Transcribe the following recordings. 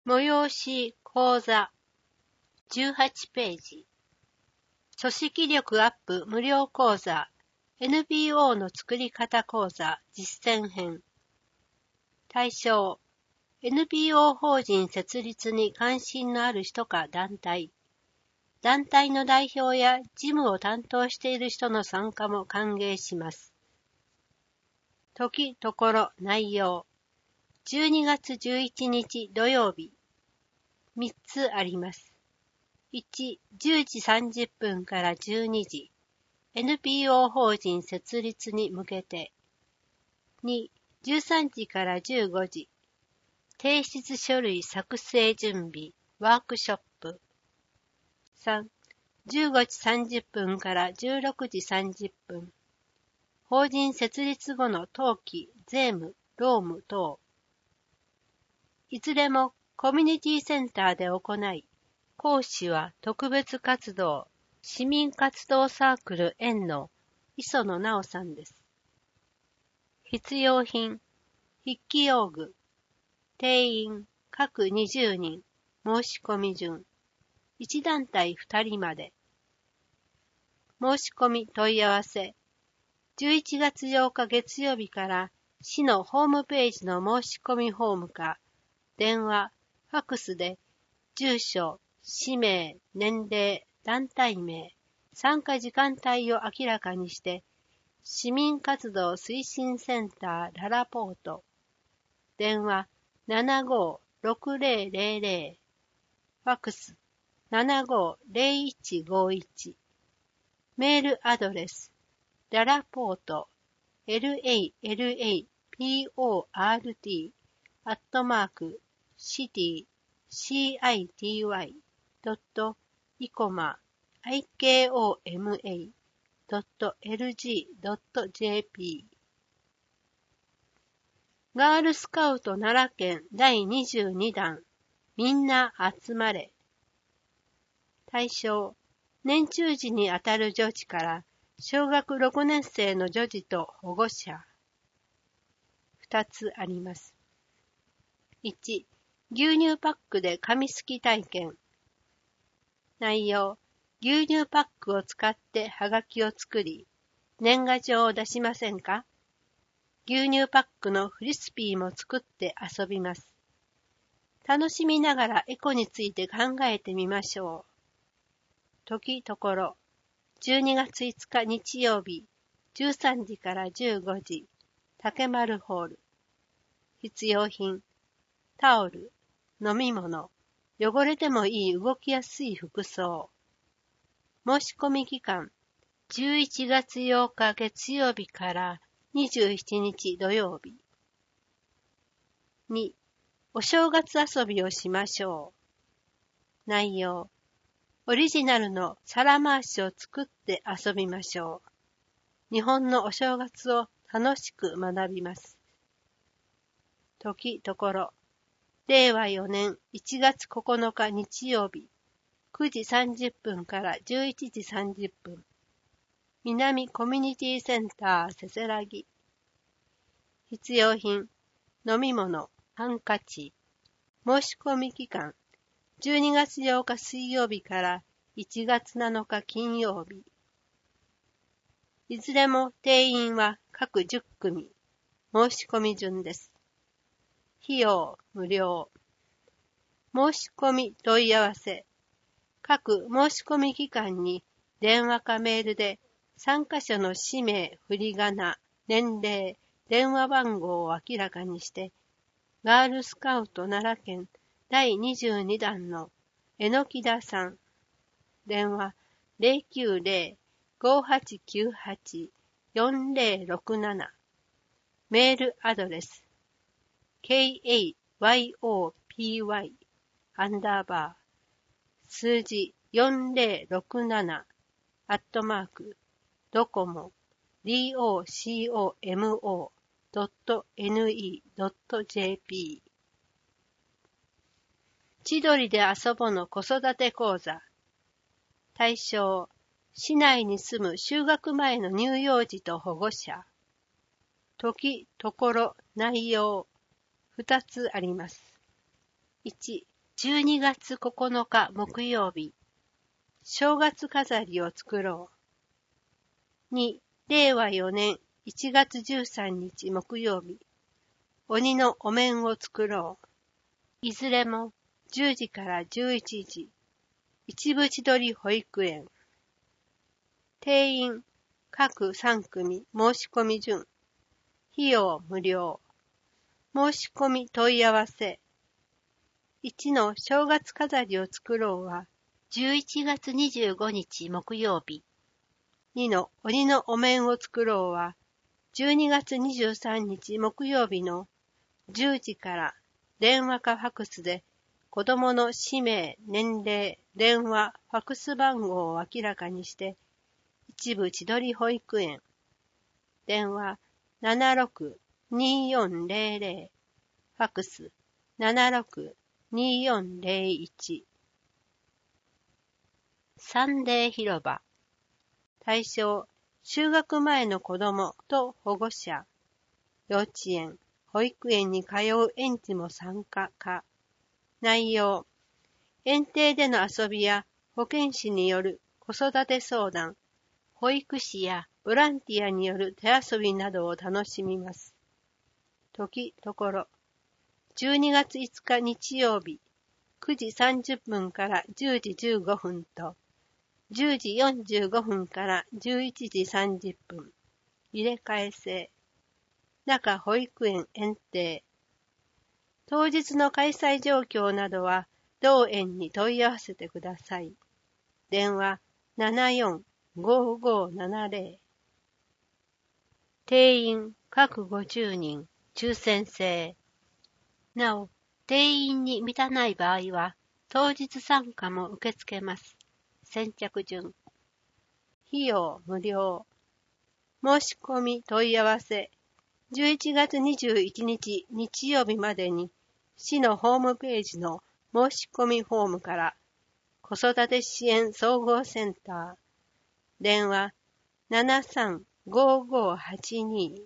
催し講座18ページ。組織力アップ無料講座 NPO の作り方講座実践編。対象 NPO 法人設立に関心のある人か団体。団体の代表や事務を担当している人の参加も歓迎します。時、ところ、内容。12月11日土曜日。3つあります。1、10時30分から12時。NPO 法人設立に向けて。2、13時から15時。提出書類作成準備、ワークショップ。3、15時30分から16時30分。法人設立後の登記、税務、労務等。いずれもコミュニティセンターで行い、講師は特別活動、市民活動サークル園の磯野直さんです。必要品、筆記用具、定員、各20人、申し込み順、1団体2人まで。申し込み問い合わせ、11月8日月曜日から市のホームページの申し込みフォームか、電話、ファクスで、住所、氏名、年齢、団体名、参加時間帯を明らかにして、市民活動推進センターララポート、電話75-6000、ファクス75-0151、メールアドレス、ララポート、LALAPORT、city.icoma.lg.jp。 ガールスカウト奈良県第22弾みんな集まれ。対象、年中時にあたる女児から小学6年生の女児と保護者。2つあります。1、牛乳パックで紙すき体験。内容、牛乳パックを使ってはがきを作り、年賀状を出しませんか？牛乳パックのフリスピーも作って遊びます。楽しみながらエコについて考えてみましょう。時ところ、12月5日日曜日、13時から15時、竹丸ホール。必要品、タオル、飲み物、汚れてもいい動きやすい服装。申し込み期間、11月8日月曜日から27日土曜日。2、お正月遊びをしましょう。内容、オリジナルの皿回しを作って遊びましょう。日本のお正月を楽しく学びます。時ところ、令和4年1月9日日曜日、9時30分から11時30分。南コミュニティセンターせせらぎ。必要品、飲み物、ハンカチ。申し込み期間、12月8日水曜日から1月7日金曜日。いずれも定員は各10組。申し込み順です。費用無料。申し込み問い合わせ。各申し込み期間に電話かメールで参加者の氏名、振り仮名、年齢、電話番号を明らかにして、ガールスカウト奈良県第22弾の榎木田さん。電話090-5898-4067。メールアドレス KAYOPY アンダーバー数字4067ドコモ docomo.ne.jp。 千鳥で遊ぼの子育て講座。対象、市内に住む就学前の乳幼児と保護者。時、ところ、内容、2つあります。1、 12月9日木曜日、正月飾りを作ろう。2、令和4年1月13日木曜日、鬼のお面を作ろう。いずれも10時から11時、一部千鳥保育園。定員各3組申し込み順。費用無料。申し込み問い合わせ。1の正月飾りを作ろうは11月25日木曜日。2の鬼のお面を作ろうは12月23日木曜日の10時から電話かファクスで子供の氏名、年齢、電話、ファクス番号を明らかにして一部千鳥保育園。電話76-2400。ファクス76-2401。サンデー広場。対象、就学前の子供と保護者。幼稚園、保育園に通う園児も参加か。内容、園庭での遊びや保健師による子育て相談、保育士やボランティアによる手遊びなどを楽しみます。時、ところ。12月5日日曜日、9時30分から10時15分と、10時45分から11時30分。入れ替え制。中保育園園庭。当日の開催状況などは、同園に問い合わせてください。電話74-5570。定員各50人、抽選制。なお、定員に満たない場合は、当日参加も受け付けます。先着順。費用無料。申し込み問い合わせ。11月21日日曜日までに、市のホームページの申し込みフォームから、子育て支援総合センター。電話73-5582。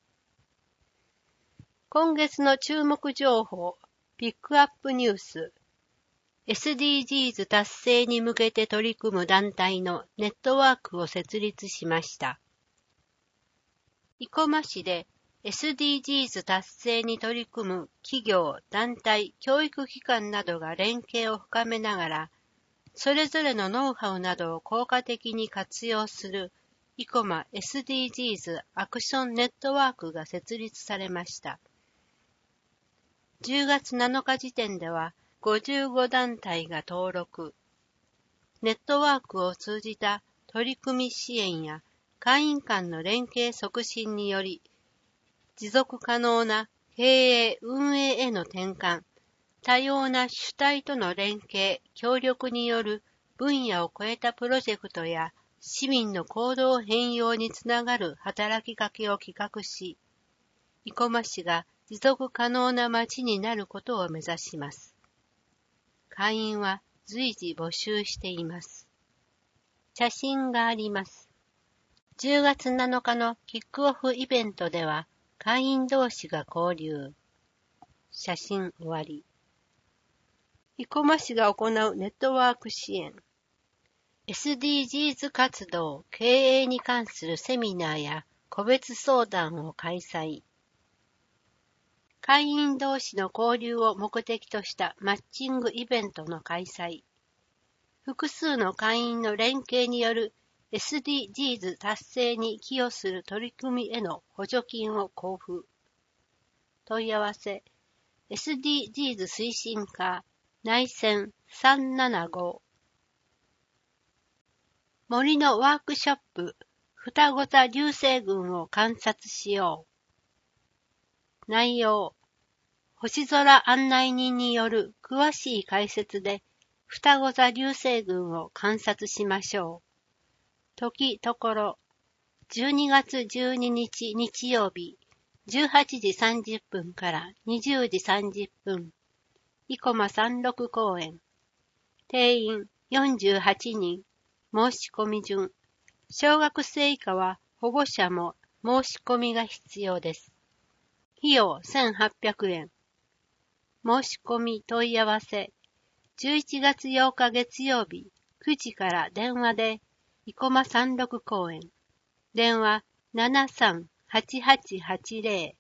今月の注目情報、ピックアップニュース。SDGs 達成に向けて取り組む団体のネットワークを設立しました。生駒市で SDGs 達成に取り組む企業、団体、教育機関などが連携を深めながら、それぞれのノウハウなどを効果的に活用する生駒 SDGs アクションネットワークが設立されました。10月7日時点では55団体が登録。ネットワークを通じた取り組み支援や会員間の連携促進により、持続可能な経営運営への転換、多様な主体との連携、協力による分野を超えたプロジェクトや市民の行動変容につながる働きかけを企画し、生駒市が持続可能な町になることを目指します。会員は随時募集しています。写真があります。10月7日のキックオフイベントでは会員同士が交流。写真終わり。生駒市が行うネットワーク支援。SDGs 活動、経営に関するセミナーや個別相談を開催。会員同士の交流を目的としたマッチングイベントの開催。複数の会員の連携による SDGs 達成に寄与する取り組みへの補助金を交付。問い合わせ。SDGs 推進課内線375。森のワークショップ、双子座流星群を観察しよう。内容。星空案内人による詳しい解説で、双子座流星群を観察しましょう。時、ところ。12月12日日曜日、18時30分から20時30分。生駒36公園。定員48人。申し込み順。小学生以下は保護者も申し込みが必要です。費用1800円。申し込み問い合わせ。 11月8日月曜日9時から電話で、生駒36公園。電話73-8880。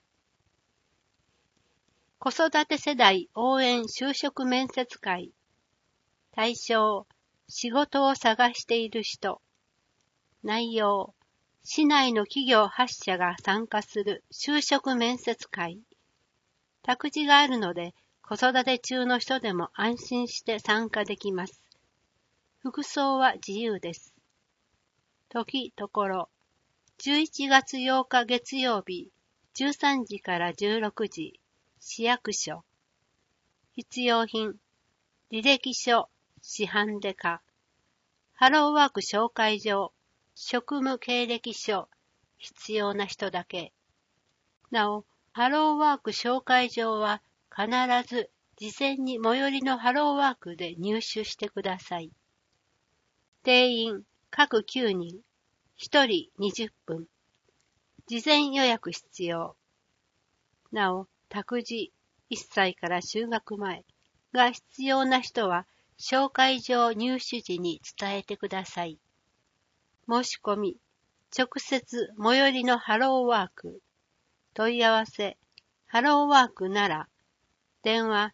子育て世代応援就職面接会。対象、仕事を探している人。内容、市内の企業8社が参加する就職面接会。託児があるので、子育て中の人でも安心して参加できます。服装は自由です。時、ところ。11月8日月曜日、13時から16時、市役所。必要品、履歴書、市販デカ。ハローワーク紹介状、職務経歴書、必要な人だけ。なお、ハローワーク紹介状は必ず事前に最寄りのハローワークで入手してください。定員、各9人、1人20分。事前予約必要。なお、託児、1歳から就学前が必要な人は、紹介状入手時に伝えてください。申し込み、直接最寄りのハローワーク。問い合わせ、ハローワークなら、電話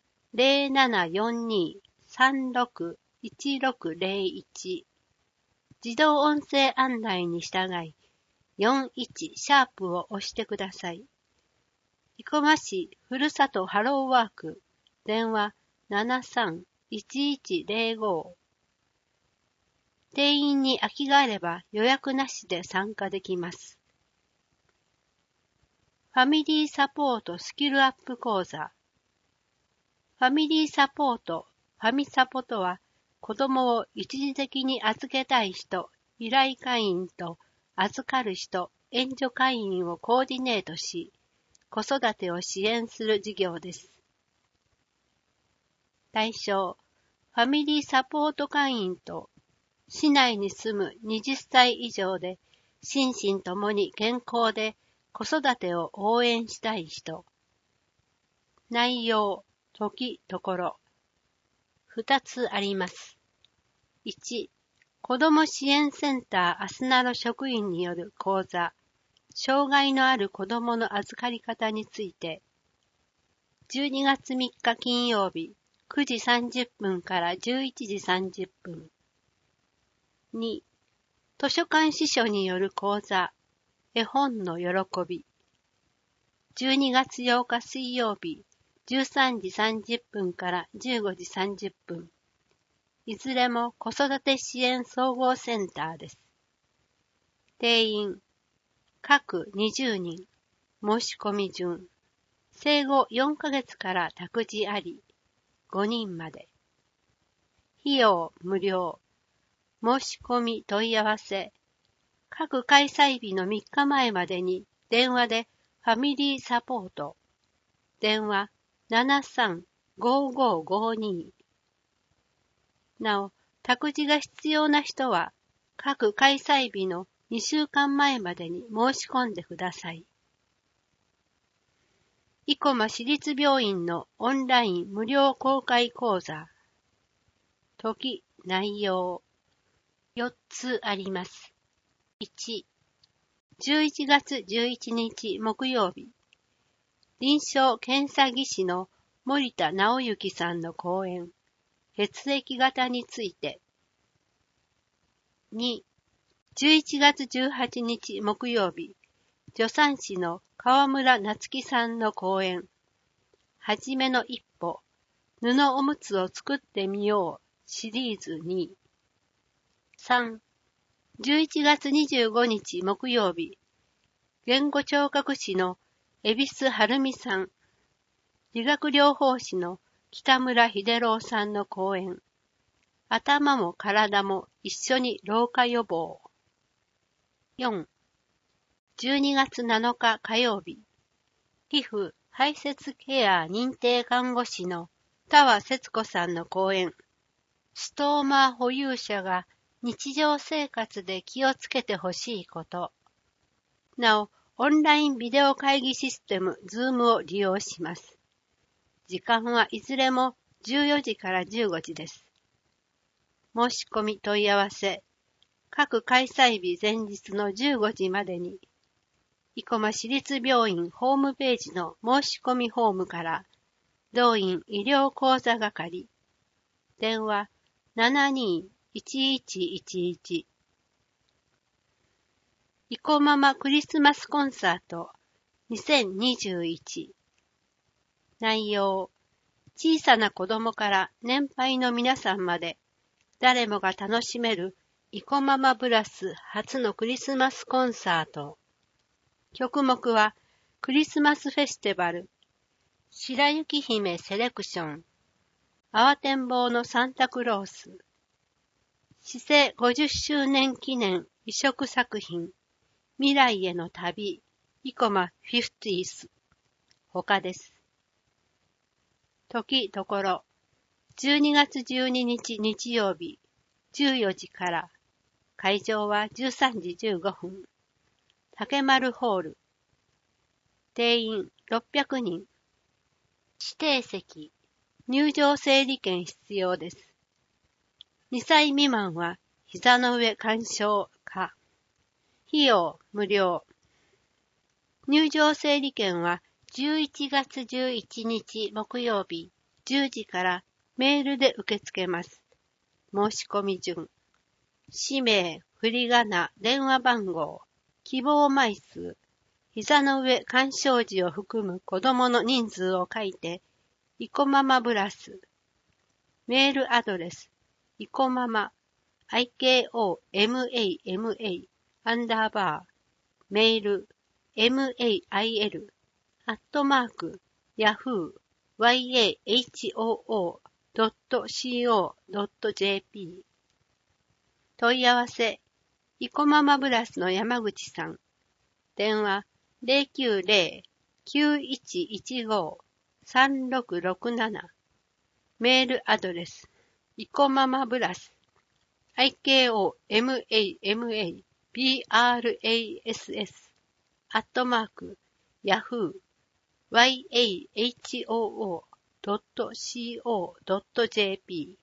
0742-361601。自動音声案内に従い、41#を押してください。生駒市ふるさとハローワーク、電話73-1105。定員に空きがあれば予約なしで参加できます。ファミリーサポートスキルアップ講座。ファミリーサポート、ファミサポとは、子供を一時的に預けたい人、依頼会員と預かる人、援助会員をコーディネートし、子育てを支援する事業です。対象、ファミリーサポート会員と、市内に住む20歳以上で、心身ともに健康で子育てを応援したい人。内容、時、ところ。2つあります。1、子ども支援センターアスナの職員による講座、障害のある子どもの預かり方について、12月3日金曜日、9時30分から11時30分。2、図書館司書による講座、絵本の喜び。12月8日水曜日、13時30分から15時30分。いずれも子育て支援総合センターです。定員、各20人、申し込み順。生後4ヶ月から託児あり、5人まで。費用無料。申し込み問い合わせ。各開催日の3日前までに電話でファミリーサポート。電話73-5552。なお、託児が必要な人は各開催日の2週間前までに申し込んでください。生駒市立病院のオンライン無料公開講座。時、内容。4つあります。1、11月11日木曜日、臨床検査技師の森田直之さんの講演、血液型について。2、11月18日木曜日、助産師の川村夏樹さんの講演、はじめの一歩、布おむつを作ってみようシリーズ2。3、11月25日木曜日、言語聴覚士の恵比寿晴美さん、理学療法士の北村秀郎さんの講演、頭も体も一緒に老化予防。4、12月7日火曜日、皮膚排泄ケア認定看護師の田和節子さんの講演、ストーマ保有者が日常生活で気をつけてほしいこと。なお、オンラインビデオ会議システム Zoom を利用します。時間はいずれも 14時から15時です。申し込み問い合わせ。各開催日前日の15時までに、生駒市立病院ホームページの申し込みフォームから、道院医療講座係、電話72-1111、生駒マクリスマスコンサート2021。内容、小さな子供から年配の皆さんまで、誰もが楽しめる生駒マブラス初のクリスマスコンサート。曲目はクリスマスフェスティバル、白雪姫セレクション、慌てんぼうのサンタクロース、市政50周年記念移植作品、未来への旅、生駒 50th、他です。時ところ、12月12日日曜日、14時から、会場は13時15分。竹丸ホール。定員600人。指定席。入場整理券必要です。2歳未満は膝の上鑑賞可。費用無料。入場整理券は11月11日木曜日10時からメールで受け付けます。申し込み順。氏名、振り仮名、電話番号、希望枚数、膝の上鑑賞時を含む子供の人数を書いて、生駒マブラス。メールアドレス、生駒マ、IKOMAMA、メール、MAIL、yahoo.co.jp。問い合わせ、生駒マブラスの山口さん。電話090-9115-3667。メールアドレス、生駒マブラス、yahoo.yahoo.co.jp。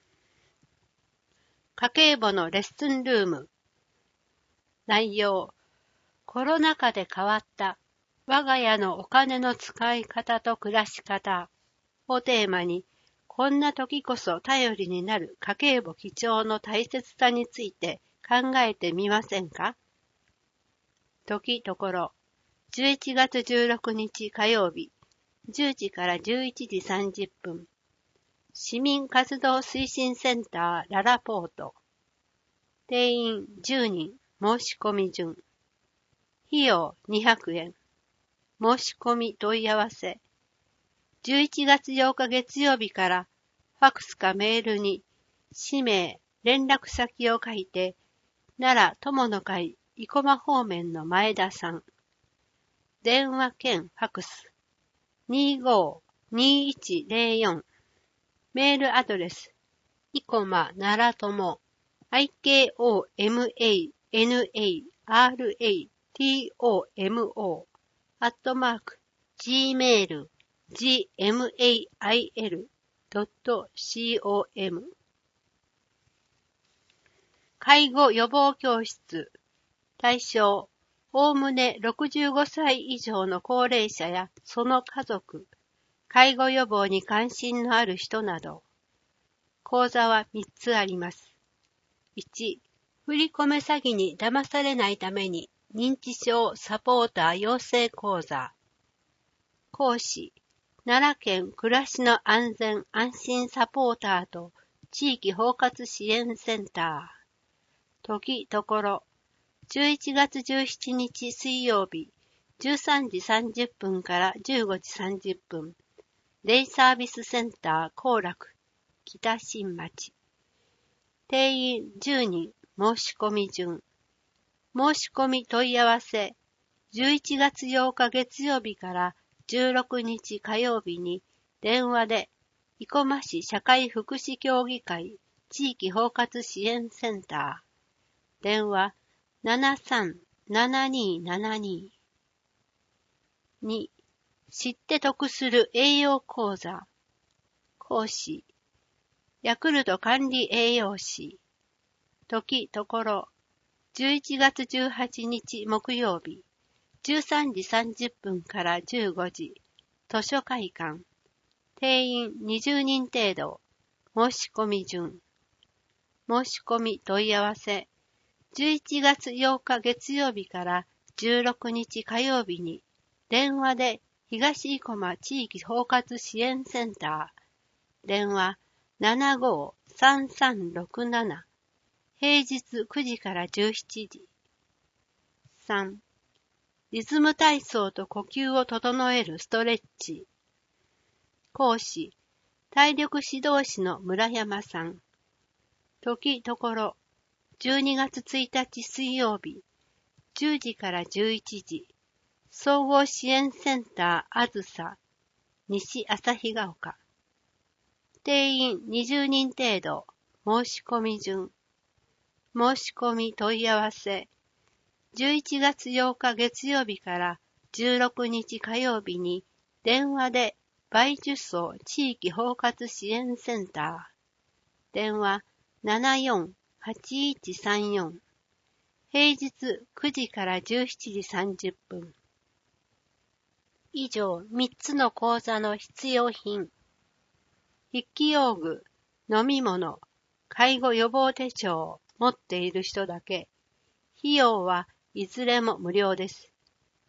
家計簿のレッスンルーム。内容、コロナ禍で変わった我が家のお金の使い方と暮らし方をテーマに、こんな時こそ頼りになる家計簿記帳の大切さについて考えてみませんか？時ところ、11月16日火曜日、10時から11時30分。市民活動推進センターララポート。定員10人、申し込み順。費用200円。申し込み問い合わせ。11月8日月曜日からファクスかメールに氏名、連絡先を書いて、奈良友の会生駒方面の前田さん。電話兼ファクス 25-2104。メールアドレス、生駒奈良友、ikomaratomo@gmail.com。介護予防教室。対象、おおむね65歳以上の高齢者やその家族、介護予防に関心のある人など。講座は3つあります。1、振り込め詐欺に騙されないために認知症サポーター養成講座。講師、奈良県暮らしの安全安心サポーターと地域包括支援センター。時ところ、11月17日水曜日、13時30分から15時30分。デイサービスセンター後楽、北新町。定員10人、申し込み順。申し込み問い合わせ。11月8日月曜日から16日火曜日に電話で、生駒市社会福祉協議会地域包括支援センター。電話73-7272。2、知って得する栄養講座。 報士、ヤクルト管理栄養士、時ところ、11月18日木曜日、13時30分から15時、図書会館、定員20人程度、申し込み順。申し込み問い合わせ、11月8日月曜日から16日火曜日に、電話で東生駒地域包括支援センター、電話753367、平日9時から17時。3、リズム体操と呼吸を整えるストレッチ。講師、体力指導士の村山さん。時ところ、12月1日水曜日、10時から11時、総合支援センターあずさ、西旭ヶ丘。定員20人程度、申し込み順。申し込み問い合わせ、11月8日月曜日から16日火曜日に、電話で梅樹荘地域包括支援センター、電話748134、平日9時から17時30分。以上3つの講座の必要品。筆記用具、飲み物、介護予防手帳を持っている人だけ。費用はいずれも無料です。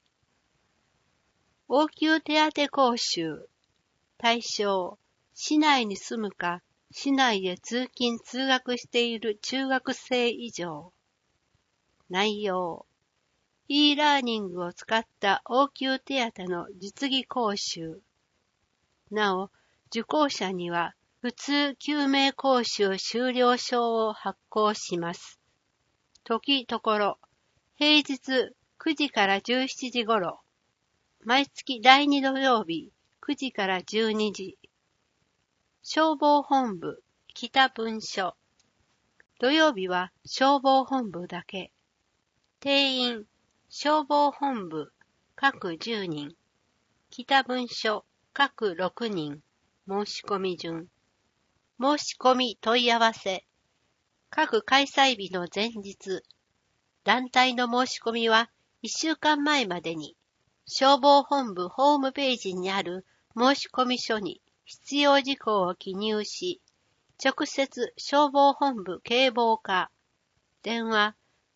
応急手当講習。対象、市内に住むか、市内へ通勤通学している中学生以上。内容、e ラーニングを使った応急手当の実技講習。なお、受講者には普通救命講習修了証を発行します。時ところ、平日9時から17時頃、毎月第2土曜日9時から12時、消防本部北分署。土曜日は消防本部だけ。定員、消防本部各10人、北分署各6人、申し込み順。申し込み問い合わせ、各開催日の前日、団体の申し込みは1週間前までに、消防本部ホームページにある申し込み書に必要事項を記入し、直接消防本部警防課、電話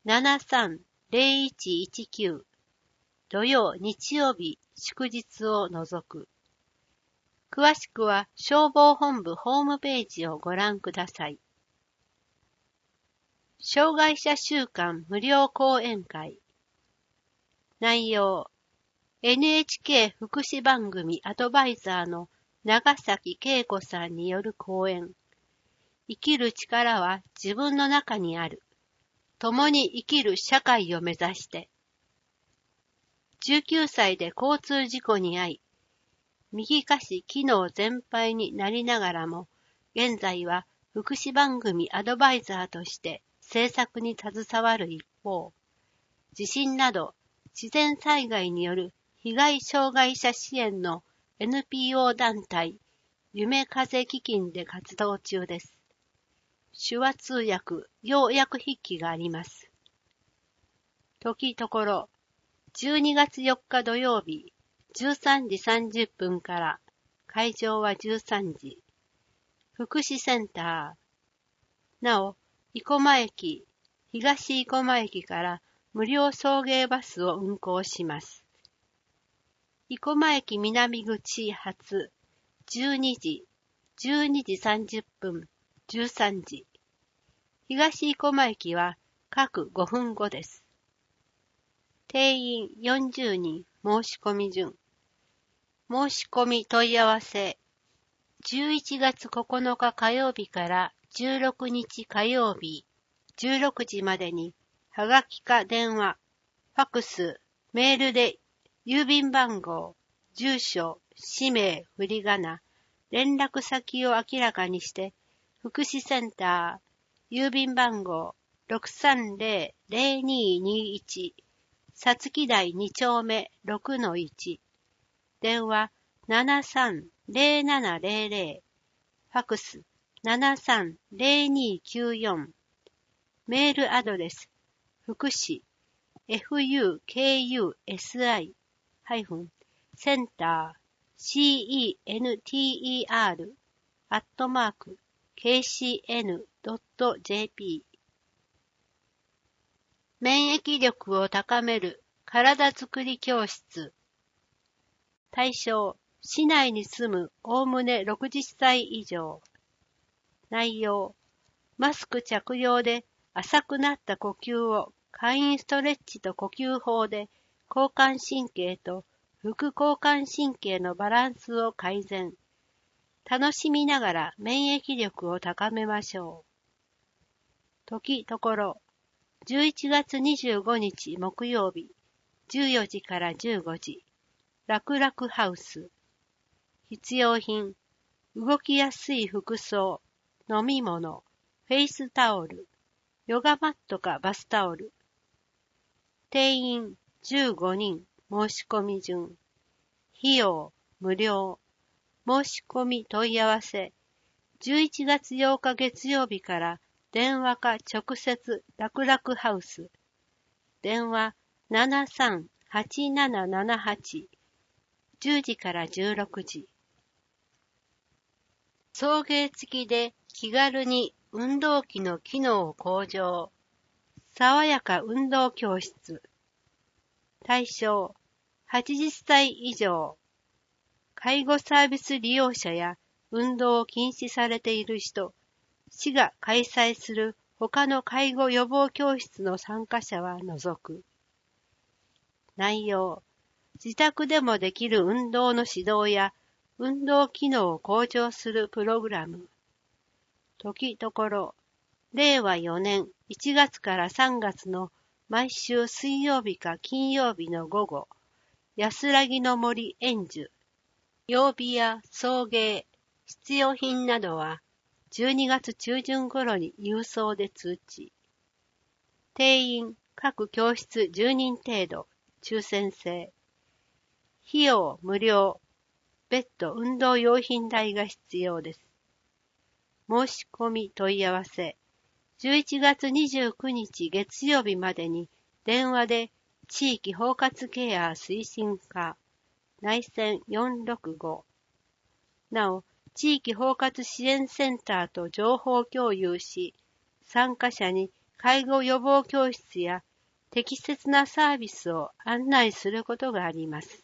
730119、土曜日曜日祝日を除く。詳しくは消防本部ホームページをご覧ください。障害者週間無料講演会。内容、NHK 福祉番組アドバイザーの長崎恵子さんによる講演。生きる力は自分の中にある。共に生きる社会を目指して。19歳で交通事故に遭い、右下肢機能全廃になりながらも、現在は福祉番組アドバイザーとして制作に携わる一方、地震など自然災害による被害障害者支援の NPO 団体、夢風基金で活動中です。手話通訳、要約筆記があります。時ところ、12月4日土曜日、13時30分から、会場は13時。福祉センター。なお、生駒駅、東生駒駅から無料送迎バスを運行します。生駒駅南口発、12時、12時30分、13時。東生駒駅は各5分後です。定員40人、申し込み順。申し込み問い合わせ。11月9日火曜日から16日火曜日、16時までに、はがきか電話、ファクス、メールで、郵便番号、住所、氏名、振り仮名、連絡先を明らかにして、福祉センター、郵便番号 630-0221、さつき台2丁目 6-1、電話73-0700、 ファクス730294、メールアドレス、福祉、fukusi-center-center@kcn.jp。免疫力を高める体づくり教室。対象、市内に住むおおむね60歳以上。内容、マスク着用で浅くなった呼吸を簡易ストレッチと呼吸法で交感神経と副交感神経のバランスを改善。楽しみながら免疫力を高めましょう。時ところ、11月25日木曜日、14時から15時、楽々ハウス。必要品、動きやすい服装、飲み物、フェイスタオル、ヨガマットかバスタオル。定員15人、申し込み順。費用無料。申し込み問い合わせ。11月8日月曜日から電話か直接楽々ハウス。電話73-8778。10時から16時。送迎付きで気軽に運動器の機能向上。爽やか運動教室。対象、80歳以上。介護サービス利用者や運動を禁止されている人、市が開催する他の介護予防教室の参加者は除く。内容、自宅でもできる運動の指導や運動機能を向上するプログラム。時ところ、令和4年1月から3月の毎週水曜日か金曜日の午後、安らぎの森円樹。曜日や送迎、必要品などは12月中旬頃に郵送で通知。定員、各教室10人程度、抽選制。費用無料。別途運動用品代が必要です。申し込み問い合わせ。11月29日月曜日までに電話で地域包括ケア推進課内線465。なお、地域包括支援センターと情報共有し、参加者に介護予防教室や適切なサービスを案内することがあります。